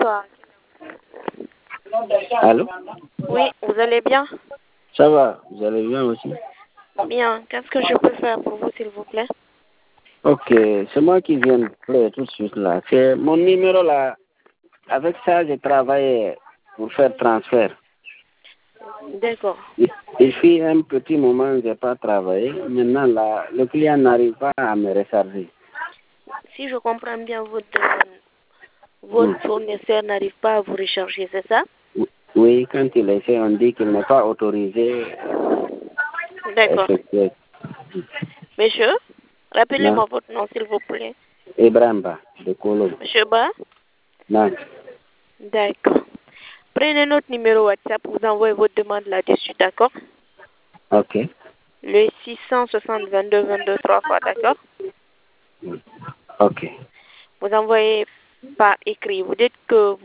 bonsoir. Allô? Oui, vous allez bien? Ça va, vous allez bien aussi? Bien. Qu'est-ce que je peux faire pour vous, s'il vous plaît? Ok, c'est moi qui viens de play tout de suite là. C'est mon numéro là. Avec ça, je travaille pour faire transfert. D'accord. Ici, un petit moment, je n'ai pas travaillé. Maintenant, là, le client n'arrive pas à me recharger. Si je comprends bien votre demande, votre fournisseur n'arrive pas à vous recharger, c'est ça? Oui, quand il essaie, on dit qu'il n'est pas autorisé. D'accord. Effectuer. Monsieur, rappelez-moi votre nom, s'il vous plaît. Ibrahim Ba, de Kolo. Monsieur Ba? Non. D'accord. Prenez notre numéro WhatsApp, vous envoyez votre demande là-dessus, d'accord? Ok. Le 660 22 22 3 fois, d'accord? Ok. Vous envoyez par écrit. Vous dites que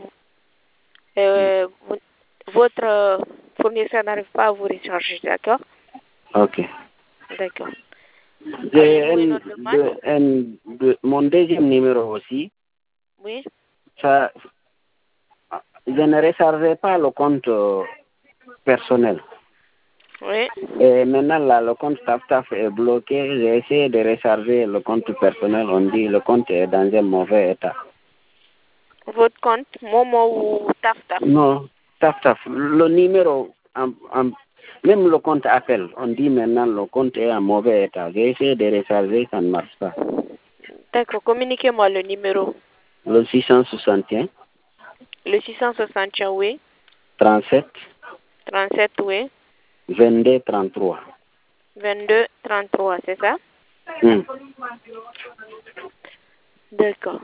votre fournisseur n'arrive pas à vous recharger, d'accord? Ok. D'accord. J'ai mon deuxième numéro aussi. Oui. Ça, je ne rechargerai pas le compte personnel. Oui. Et maintenant, là, le compte TAF est bloqué. J'ai essayé de recharger le compte personnel. On dit le compte est dans un mauvais état. Votre compte, Momo ou Taf? Non, TAF. Le numéro, même le compte appel, on dit maintenant le compte est en mauvais état. J'ai essayé de recharger, ça ne marche pas. D'accord, communiquez-moi le numéro. Le 661. Le 661, oui. 37. 37, oui. 22 33. 22 33, c'est ça? D'accord.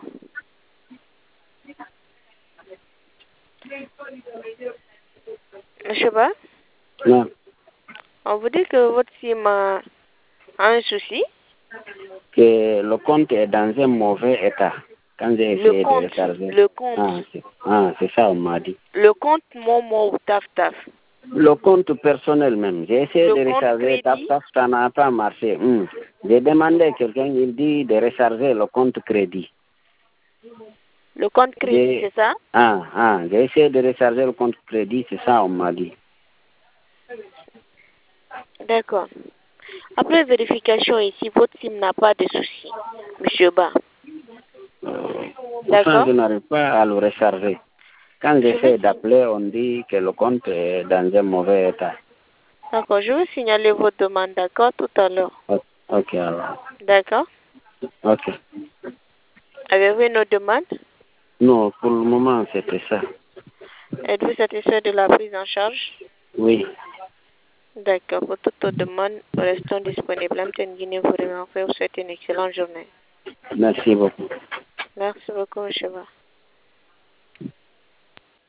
Monsieur Ba? Non. On vous dit que votre SIM a un souci? Que le compte est dans un mauvais état. Quand j'ai essayé de recharger. Le compte. C'est ça, on m'a dit. Le compte Momo ou Taf? Le compte personnel même. J'ai essayé de recharger TAF, ça n'a pas marché. J'ai demandé à quelqu'un, il dit de recharger le compte crédit. Le compte crédit, c'est ça? J'ai essayé de recharger le compte crédit, c'est ça, on m'a dit. D'accord. Après vérification ici, votre SIM n'a pas de souci, Monsieur Ba. Enfin, je n'arrive pas à le recharger. Quand j'essaie d'appeler, on dit que le compte est dans un mauvais état. D'accord, je vais signaler votre demande, d'accord, tout à l'heure. Ok, alors. D'accord. Ok. Avez-vous une autre demande? Non, pour le moment, c'était ça. Êtes-vous satisfait de la prise en charge? Oui. D'accord, pour toute autre demande, restons disponibles. Amten Guinée vous remercie. Vous souhaite une excellente journée. Merci beaucoup. Merci beaucoup, M. Ba.